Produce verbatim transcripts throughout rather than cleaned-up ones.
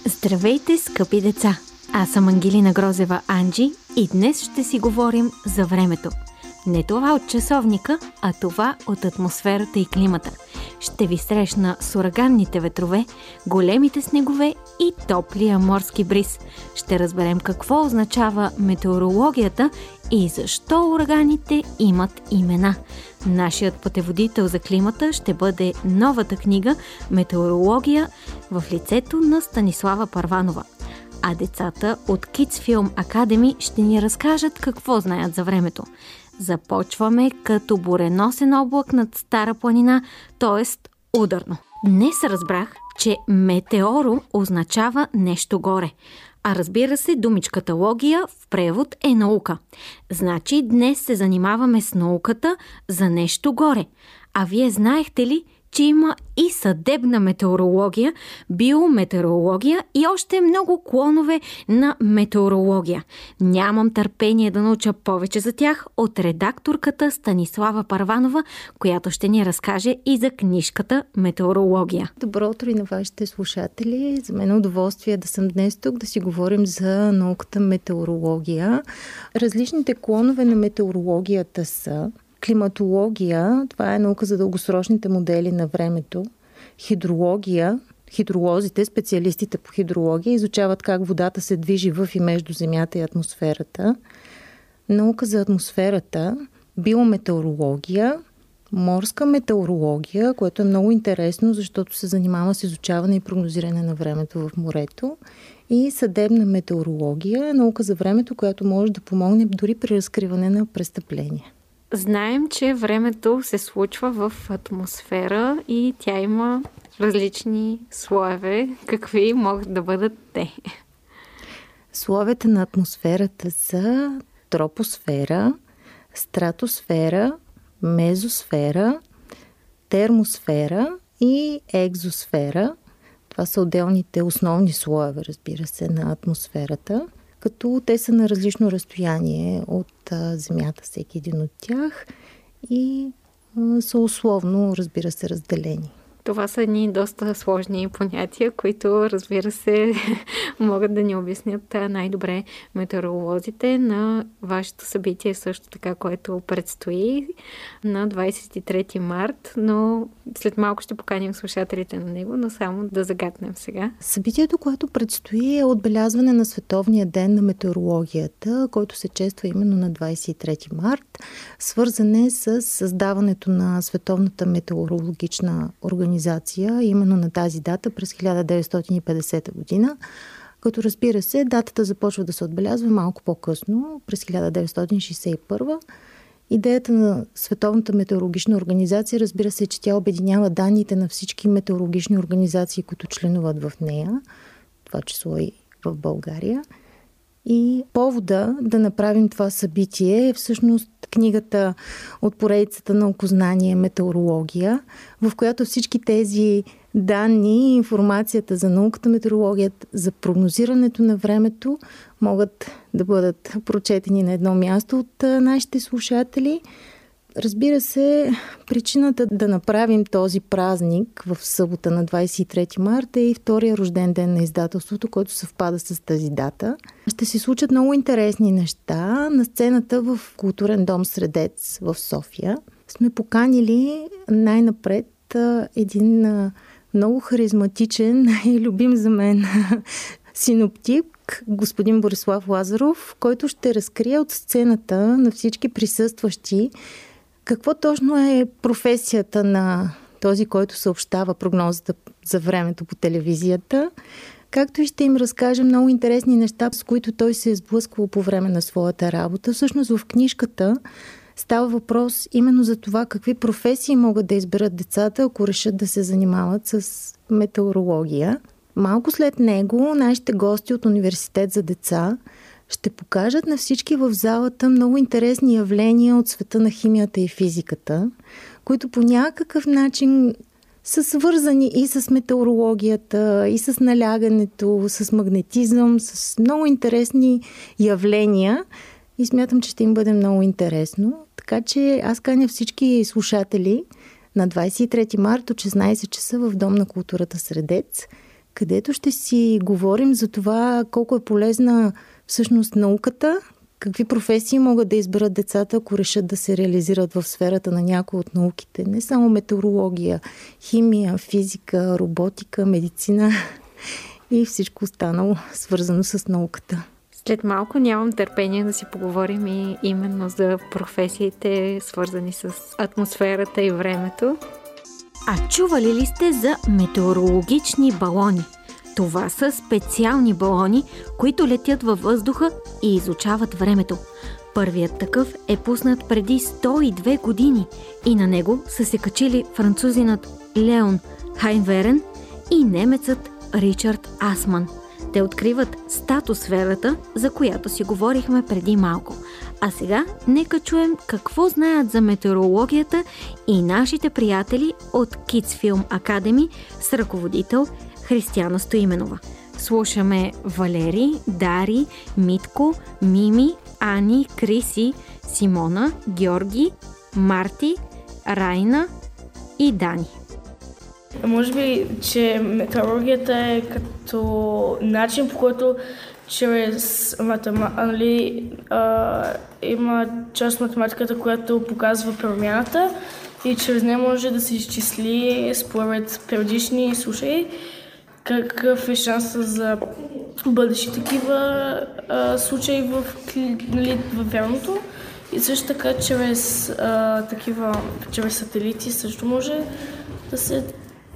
Здравейте, скъпи деца! Аз съм Ангелина Грозева Анджи и днес ще си говорим за времето. Не това от часовника, а това от атмосферата и климата. Ще ви срещна с ураганните ветрове, големите снегове и топлия морски бриз. Ще разберем какво означава метеорологията и защо ураганите имат имена. Нашият пътеводител за климата ще бъде новата книга «Метеорология» в лицето на Станислава Първанова. А децата от Kids Film Academy ще ни разкажат какво знаят за времето. Започваме като буреносен облак над Стара планина, т.е. ударно. Днес разбрах, че метеоро означава нещо горе. А разбира се, думичката логия в превод е наука. Значи днес се занимаваме с науката за нещо горе. А вие знаехте ли, че има и съдебна метеорология, биометеорология и още много клонове на метеорология? Нямам търпение да науча повече за тях от редакторката Станислава Първанова, която ще ни разкаже и за книжката «Метеорология». Добро утро и на вашите слушатели. За мен е удоволствие да съм днес тук, да си говорим за науката метеорология. Различните клонове на метеорологията са климатология, това е наука за дългосрочните модели на времето. Хидрология, хидролозите, специалистите по хидрология, изучават как водата се движи в и между Земята и атмосферата. Наука за атмосферата, биометеорология, морска метеорология, което е много интересно, защото се занимава с изучаване и прогнозиране на времето в морето. И съдебна метеорология, наука за времето, която може да помогне дори при разкриване на престъпления. Знаем, че времето се случва в атмосфера и тя има различни слоеве. Какви могат да бъдат те? Слоевете на атмосферата са тропосфера, стратосфера, мезосфера, термосфера и екзосфера. Това са отделните основни слоеве, разбира се, на атмосферата, като те са на различно разстояние от а, Земята, всеки един от тях, и а, са условно, разбира се, разделени. Това са едни доста сложни понятия, които, разбира се, могат да ни обяснят най-добре метеоролозите на вашето събитие, също така, което предстои на двадесет и трети март, но след малко ще поканим слушателите на него, но само да загатнем сега. Събитието, което предстои, е отбелязване на Световния ден на метеорологията, който се чества именно на двадесет и трети март, свързане с създаването на Световната метеорологична организация именно на тази дата през хиляда деветстотин и петдесета година, като разбира се, датата започва да се отбелязва малко по-късно, през хиляда деветстотин шейсет и първа. Идеята на Световната метеорологична организация, разбира се, че тя обединява данните на всички метеорологични организации, които членуват в нея, това число и в България. И повода да направим това събитие е всъщност книгата от поредицата наукознание метеорология, в която всички тези данни и информацията за науката, метеорологията, за прогнозирането на времето могат да бъдат прочетени на едно място от нашите слушатели. Разбира се, причината да направим този празник в събота на двадесет и трети марта е и втория рожден ден на издателството, който съвпада с тази дата. Ще се случат много интересни неща. На сцената в Културен дом Средец в София сме поканили най-напред един много харизматичен и любим за мен синоптик, господин Борислав Лазаров, който ще разкрие от сцената на всички присъстващи какво точно е професията на този, който съобщава прогнозата за времето по телевизията, както и ще им разкаже много интересни неща, с които той се е сблъсквал по време на своята работа. Всъщност в книжката става въпрос именно за това какви професии могат да изберат децата, ако решат да се занимават с метеорология. Малко след него нашите гости от Университет за деца ще покажат на всички в залата много интересни явления от света на химията и физиката, които по някакъв начин са свързани и с метеорологията, и с налягането, с магнетизъм, с много интересни явления, и смятам, че ще им бъде много интересно. Така че аз каня всички слушатели на двадесет и трети март от шестнадесет часа в Дом на културата Средец. където ще си говорим за това колко е полезна всъщност науката, какви професии могат да изберат децата, ако решат да се реализират в сферата на някои от науките. Не само метеорология, химия, физика, роботика, медицина и всичко останало, свързано с науката. След малко нямам търпение да си поговорим и именно за професиите, свързани с атмосферата и времето. А чували ли сте за метеорологични балони? Това са специални балони, които летят във въздуха и изучават времето. Първият такъв е пуснат преди сто и две години и на него са се качили французинът Леон Хайнверен и немецът Ричард Асман. Те откриват стратосферата, за която си говорихме преди малко. А сега нека чуем какво знаят за метеорологията и нашите приятели от Kids Film Academy с ръководител Християна Стоименова. Слушаме Валери, Дари, Митко, Мими, Ани, Криси, Симона, Георги, Марти, Райна и Дани. Може би, че метеорологията е като начин, по който чрез математика, нали, има част от математиката, която показва промяната и чрез нея може да се изчисли според периодични случаи какъв е шанса за бъдещи такива а, случаи в, нали, във вярното. И също така чрез а, такива, чрез сателити също може да се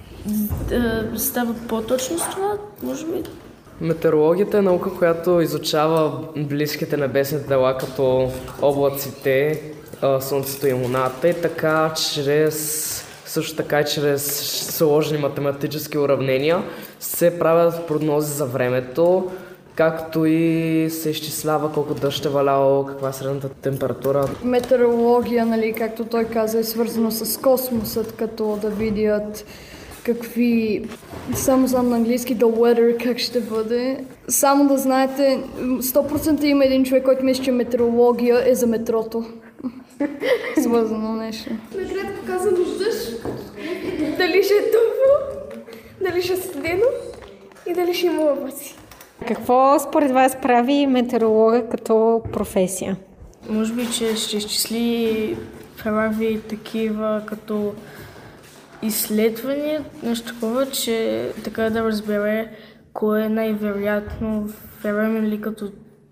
да става по-точно с това, може би. Метеорологията е наука, която изучава близките небесни тела, като облаците, Слънцето и Луната, и така чрез също така и чрез сложни математически уравнения се правят прогнози за времето, както и се изчислява колко дъжд е валяло, каква е средната температура. Метеорология, нали, както той каза, е свързано с космосът, като да видят какви, само знам на английски, the weather, как ще бъде. Само да знаете, сто процента има един човек, който мисли, че метеорология е за метрото. Свързано нещо. Накратко казано дъжд, дали ще е топло, дали ще е студено и дали ще има облаци. Какво според вас прави метеоролога като професия? Може би, че ще изчисли, прави такива като изследвания, нещо такова, че така да разбере кое е най-вероятно време ли като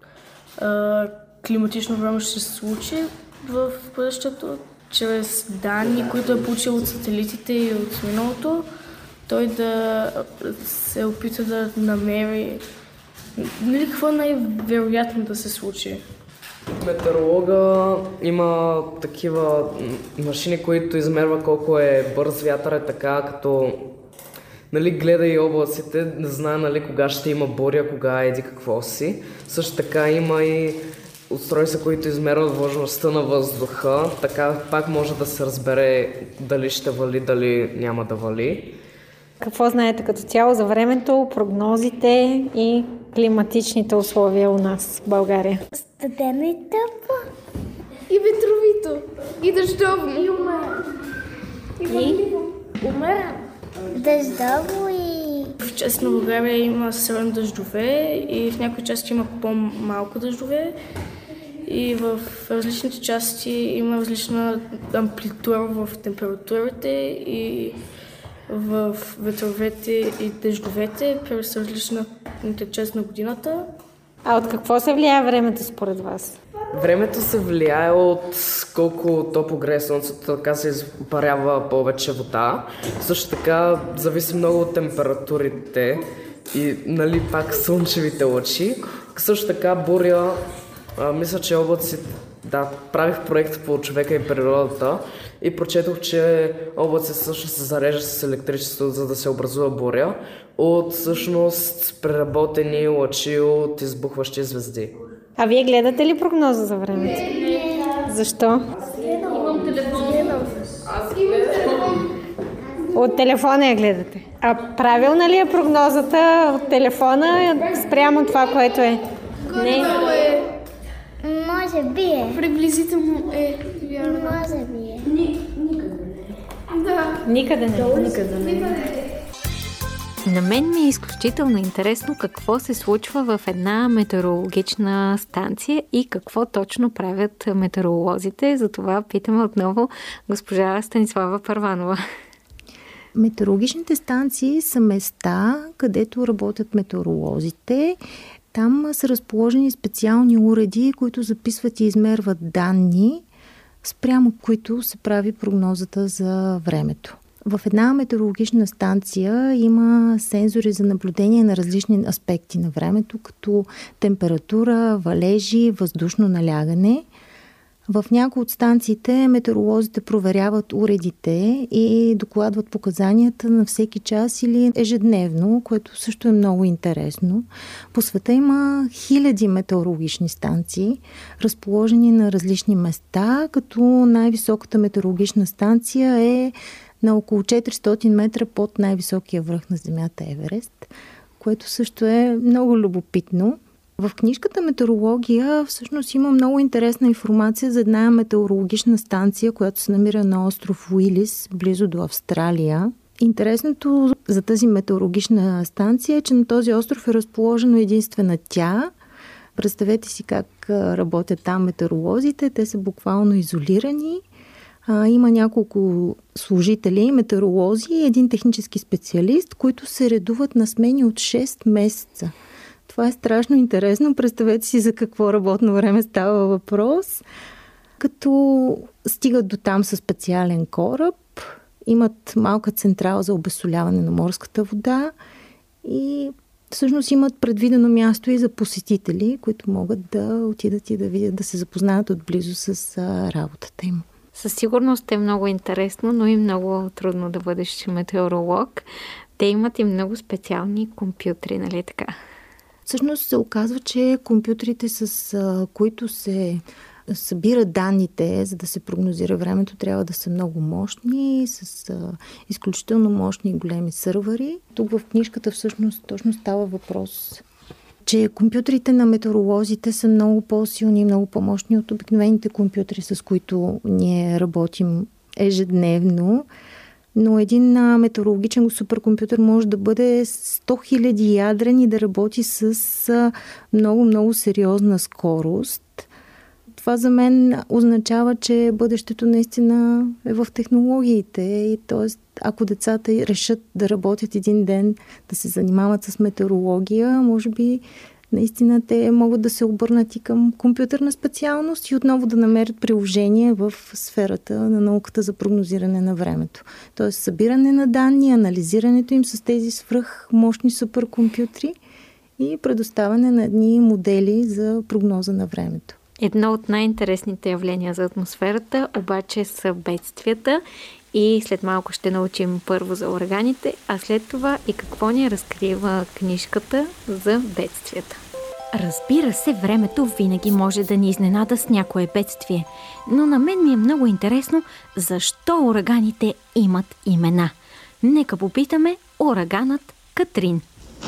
а, климатично време ще се случи в бъдещето, чрез данни, които е получил от сателитите и от миналото, той да се опита да намери нали, какво е най-вероятно да се случи. Метеоролога има такива машини, които измерва колко е бърз вятър, е така, като нали, гледа и облаците, не знае нали, кога ще има буря, кога еди какво си. Също така има и устройства, които измерват влажността на въздуха, така пак може да се разбере дали ще вали, дали няма да вали. Какво знаете като цяло за времето, прогнозите и климатичните условия у нас в България? Студено и топло. И ветровито. И дъждовно. И умерено. И върливо. Умерено. Дъждово и... В части на България има силни дъждове и в някои части има по-малко дъждове. И в различните части има различна амплитура в температурите и в ветровете и дъждовете през различната част на годината. А от какво се влияе времето според вас? Времето се влияе от колко топло грее слънцето, така се изпарява повече вода. Също така зависи много от температурите и нали, пак слънчевите лъчи. Също така буря, а, мисля, че облаци, да, правих проект по човека и природата и прочетох, че облаци също се зареждат с електричество, за да се образува буря от всъщност преработени лъчи от избухващи звезди. А вие гледате ли прогноза за времето? Не. Защо? Имам телефон. Аз гледам. От телефона я гледате. А правилна ли е прогнозата от телефона спрямо това, което е? Не. е. Може би е. Приблизително е. Вярно. Може би е. Никъде не. Да. Никъде не. Никъде не. На мен ми е изключително интересно какво се случва в една метеорологична станция и какво точно правят метеоролозите. Затова питаме отново госпожа Станислава Първанова. Метеорологичните станции са места, където работят метеоролозите. Там са разположени специални уреди, които записват и измерват данни, спрямо които се прави прогнозата за времето. В една метеорологична станция има сензори за наблюдение на различни аспекти на времето, като температура, валежи, въздушно налягане. В някои от станциите метеоролозите проверяват уредите и докладват показанията на всеки час или ежедневно, което също е много интересно. По света има хиляди метеорологични станции, разположени на различни места, като най-високата метеорологична станция е на около четиристотин метра под най-високия връх на Земята Еверест, което също е много любопитно. В книжката Метеорология всъщност има много интересна информация за една метеорологична станция, която се намира на остров Уилис, близо до Австралия. Интересното за тази метеорологична станция е, че на този остров е разположено единствена тя. Представете си как работят там метеоролозите. Те са буквално изолирани. А, има няколко служители, метеоролози и един технически специалист, които се редуват на смени от шест месеца. Това е страшно интересно. Представете си за какво работно време става въпрос. Като стигат до там със специален кораб, имат малка централа за обезсоляване на морската вода и всъщност имат предвидено място и за посетители, които могат да отидат и да видят, да се запознаят отблизо с работата им. Със сигурност е много интересно, но и много трудно да бъдеш метеоролог. Те имат и много специални компютри, нали така? Всъщност се оказва, че компютрите, с а, които се събират данните, за да се прогнозира времето, трябва да са много мощни, с а, изключително мощни и големи сървъри. Тук в книжката всъщност точно става въпрос, че компютрите на метеоролозите са много по-силни и много по-мощни от обикновените компютри, с които ние работим ежедневно. Но един метеорологичен суперкомпютър може да бъде сто хиляди ядрен и да работи с много-много сериозна скорост. Това за мен означава, че бъдещето наистина е в технологиите. И т.е. ако децата решат да работят един ден, да се занимават с метеорология, може би наистина те могат да се обърнат и към компютърна специалност и отново да намерят приложение в сферата на науката за прогнозиране на времето. Тоест събиране на данни, анализирането им с тези свръхмощни суперкомпютри и предоставяне на едни модели за прогноза на времето. Едно от най-интересните явления за атмосферата обаче са бедствията и след малко ще научим първо за ураганите, а след това и какво ни разкрива книжката за бедствията. Разбира се, времето винаги може да ни изненада с някое бедствие, но на мен ми е много интересно защо ураганите имат имена. Нека попитаме ураганът Катрин.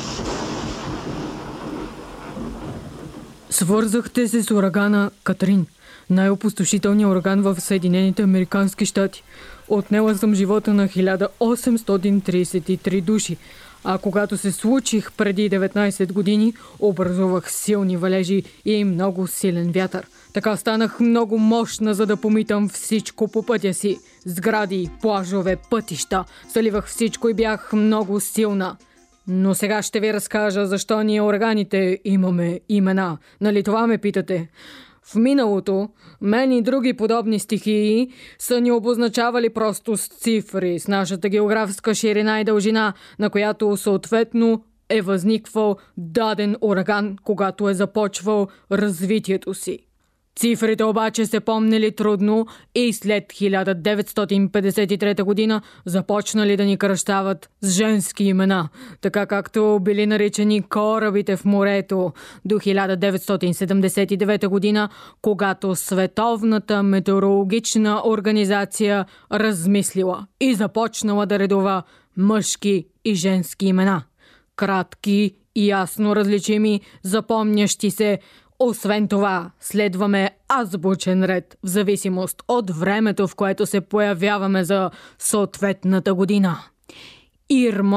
Свързахте се с урагана Катрин, най-опустошителният ураган в Съединените американски щати. Отнела съм живота на хиляда осемстотин тридесет и три души, а когато се случих преди деветнайсет години, образувах силни валежи и много силен вятър. Така станах много мощна, за да помитам всичко по пътя си. Сгради, плажове, пътища. Заливах всичко и бях много силна. Но сега ще ви разкажа защо ние ураганите имаме имена. Нали това ме питате? В миналото, мен и други подобни стихии са ни обозначавали просто с цифри, с нашата географска ширина и дължина, на която съответно е възниквал даден ураган, когато е започвал развитието си. Цифрите обаче се помнили трудно и след хиляда деветстотин петдесет и трета година започнали да ни кръщават с женски имена, така както били наричани корабите в морето до хиляда деветстотин седемдесет и девета година, когато Световната метеорологична организация размислила и започнала да редова мъжки и женски имена. Кратки и ясно различими, запомнящи се. Освен това, следваме азбучен ред в зависимост от времето, в което се появяваме за съответната година. Ирма,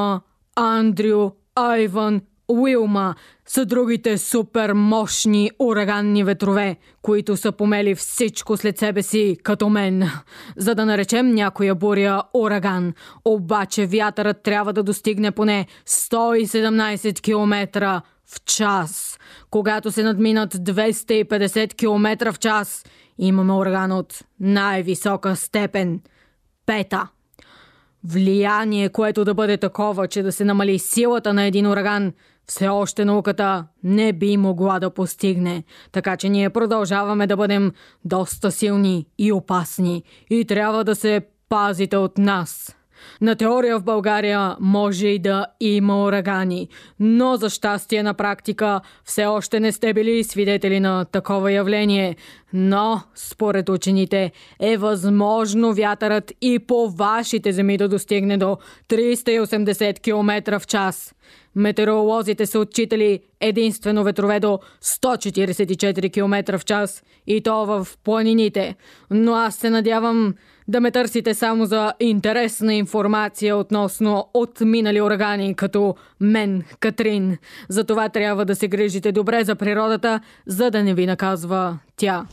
Андрю, Айван, Уилма са другите супер мощни ураганни ветрове, които са помели всичко след себе си, като мен. За да наречем някоя буря ураган, обаче вятърът трябва да достигне поне сто и седемнайсет километра в час. Когато се надминат двеста и петдесет километра в час, имаме ураган от най-висока степен – пета. Влияние, което да бъде такова, че да се намали силата на един ураган, все още науката не би могла да постигне. Така че ние продължаваме да бъдем доста силни и опасни и трябва да се пазите от нас. На теория в България може и да има урагани, но за щастие на практика все още не сте били свидетели на такова явление. Но, според учените, е възможно вятърът и по вашите земи да достигне до триста и осемдесет километра в час. Метеоролозите са отчитали единствено ветрове до сто четирийсет и четири километра в час и то в планините. Но аз се надявам да ме търсите само за интересна информация относно отминали урагани, като мен, Катрин. Затова трябва да се грижите добре за природата, за да не ви наказва тя.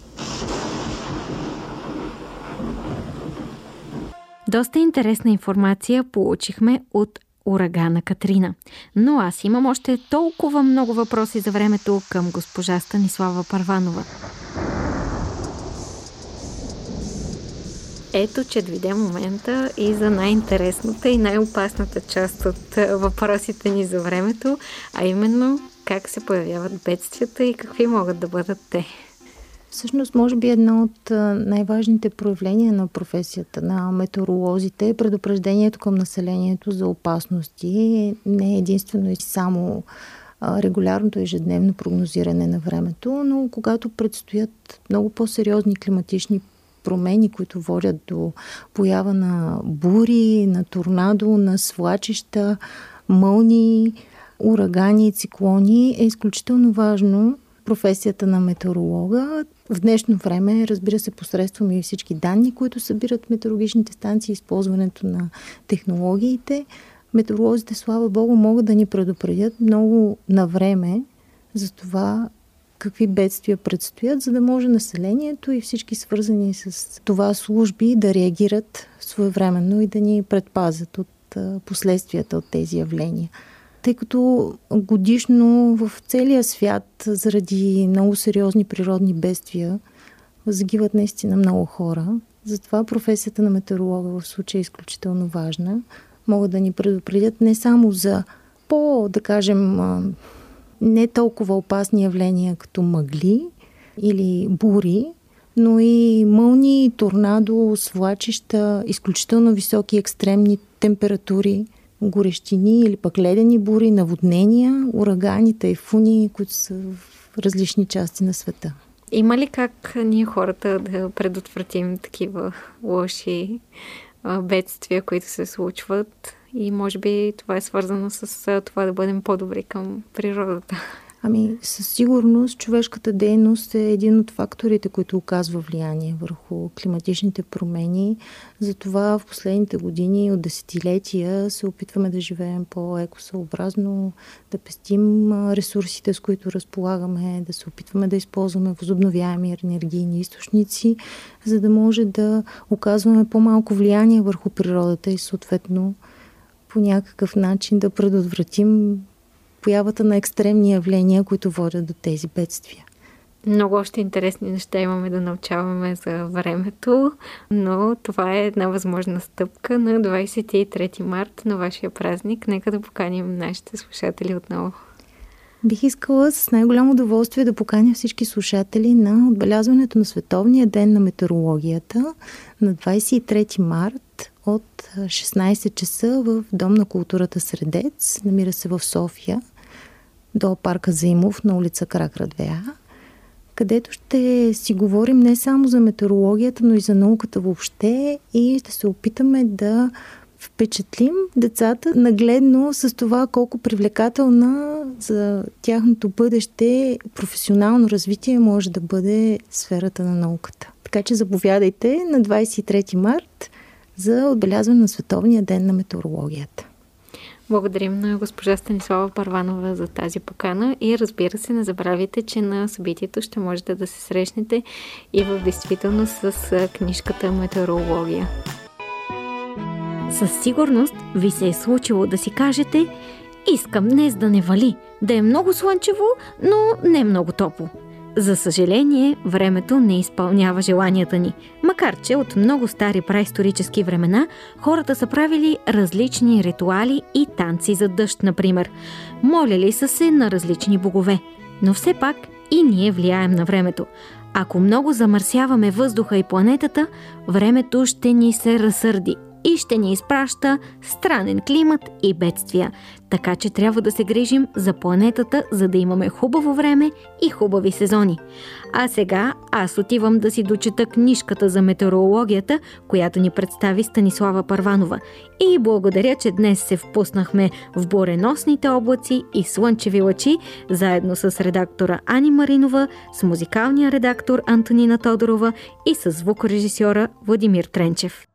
Доста интересна информация получихме от урагана Катрина. Но аз имам още толкова много въпроси за времето към госпожа Станислава Първанова. Ето, че дойде момента и за най-интересната и най-опасната част от въпросите ни за времето, а именно как се появяват бедствията и какви могат да бъдат те. Всъщност, може би едно от най-важните проявления на професията на метеоролозите е предупреждението към населението за опасности. Не е единствено и само регулярното ежедневно прогнозиране на времето, но когато предстоят много по-сериозни климатични промени, които водят до поява на бури, на торнадо, на свлачища, мълнии, урагани и циклони, е изключително важно професията на метеоролога. В днешно време, разбира се, посредством и всички данни, които събират метеорологичните станции, използването на технологиите, метеоролозите, слава Богу, могат да ни предупредят много на време за това какви бедствия предстоят, за да може населението и всички свързани с това служби да реагират своевременно и да ни предпазят от последствията от тези явления. Тъй като годишно в целия свят заради много сериозни природни бедствия загиват наистина много хора, затова професията на метеоролога в случая е изключително важна. Могат да ни предупредят не само за по, да кажем, не толкова опасни явления като мъгли или бури, но и мълни, торнадо, свлачища, изключително високи екстремни температури, горещини или пък ледени бури, наводнения, урагани, тайфуни, които са в различни части на света. Има ли как ние хората да предотвратим такива лоши бедствия, които се случват? И може би това е свързано с това да бъдем по-добри към природата. Ами, със сигурност човешката дейност е един от факторите, които оказва влияние върху климатичните промени. Затова в последните години от десетилетия се опитваме да живеем по-екосъобразно, да пестим ресурсите, с които разполагаме, да се опитваме да използваме възобновяеми енергийни източници, за да може да оказваме по-малко влияние върху природата и съответно по някакъв начин да предотвратим появата на екстремни явления, които водят до тези бедствия. Много още интересни неща имаме да научаваме за времето, но това е една възможна стъпка на двадесет и трети март на вашия празник. Нека да поканим нашите слушатели отново. Бих искала с най-голямо удоволствие да поканя всички слушатели на отбелязването на Световния ден на метеорологията на двадесет и трети март от шестнадесет часа в Дом на културата Средец. Намира се в София, до парка Заимов на улица Кракрадвеа, където ще си говорим не само за метеорологията, но и за науката въобще и ще се опитаме да впечатлим децата нагледно с това колко привлекателна за тяхното бъдеще професионално развитие може да бъде сферата на науката. Така че заповядайте на двадесет и трети март за отбелязване на Световния ден на метеорологията. Благодарим на госпожа Станислава Първанова за тази покана и разбира се, не забравяйте, че на събитието ще можете да се срещнете и в действителност с книжката Метеорология. Със сигурност ви се е случило да си кажете: искам днес да не вали, да е много слънчево, но не много топло. За съжаление, времето не изпълнява желанията ни, макар че от много стари праисторически времена хората са правили различни ритуали и танци за дъжд, например. Молили са се на различни богове, но все пак и ние влияем на времето. Ако много замърсяваме въздуха и планетата, времето ще ни се разсърди и ще ни изпраща странен климат и бедствия. Така че трябва да се грижим за планетата, за да имаме хубаво време и хубави сезони. А сега аз отивам да си дочета книжката за метеорологията, която ни представи Станислава Първанова. И благодаря, че днес се впуснахме в буреносните облаци и слънчеви лъчи, заедно с редактора Ани Маринова, с музикалния редактор Антонина Тодорова и с звукорежисьора Владимир Тренчев.